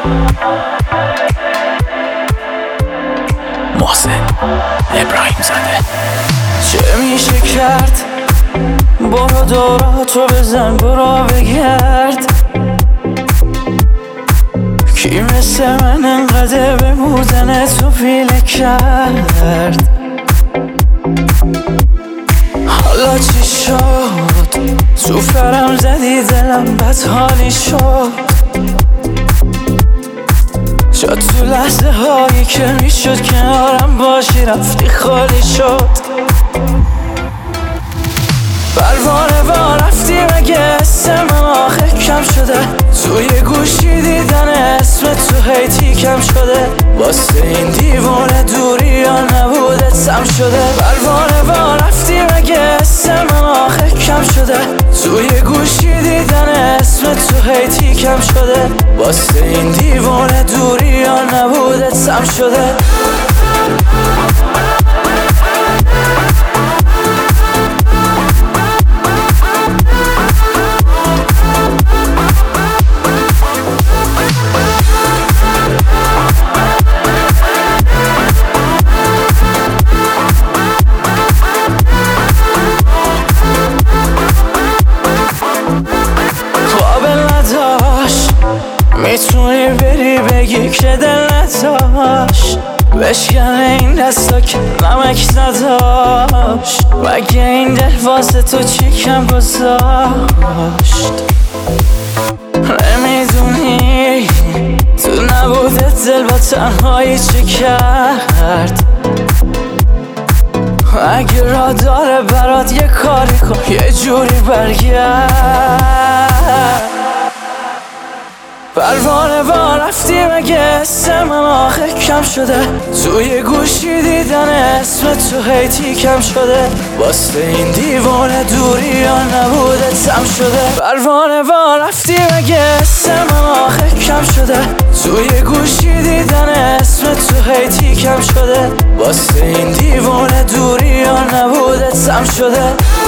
محسن ابراهیم زاده. چه میشه کرد؟ برو دوراتو بزن، برو بگرد. کی مثل من انقدر به بودن تو پیله کرد؟ حالا چی شد؟ تو فرم زدی دلم بد حالی شد. شد تو لحظه هایی که میشد کنارم باشی رفتی خالی شد. پروانه با رفتی مگه اسم آخه کم شده؟ توی گوشی دیدن اسم تو هیتی کم شده. واسه این دیوانه دوری یا نبوده سم شده. پروانه با رفتی مگه اسم آخه کم شده؟ توی گوشی دیدن اسم تو هیتی کم شده. واسه این دیوانه دوری یا نبوده سم شده. میتونی بری بگی که دل نداشت، بشکنه این دستا که نمک نداشت. مگه این دل واسه تو چی کم گذاشت؟ نمیدونی تو نبوده دل با تنهایی چی کرد؟ اگه را داره برات یه کاری کن، یه جوری برگرد. پروانه با رفتی مگه اسم آخه کم شده؟ توی گوشی دیدن اسم تو هیتی کم شده. واسه این دیوانه دوری یا نبوده سم شده. پروانه با رفتی مگه اسم آخه کم شده؟ توی گوشی دیدن اسم تو هیتی کم شده. واسه این دیوانه دوری یا نبوده سم شده.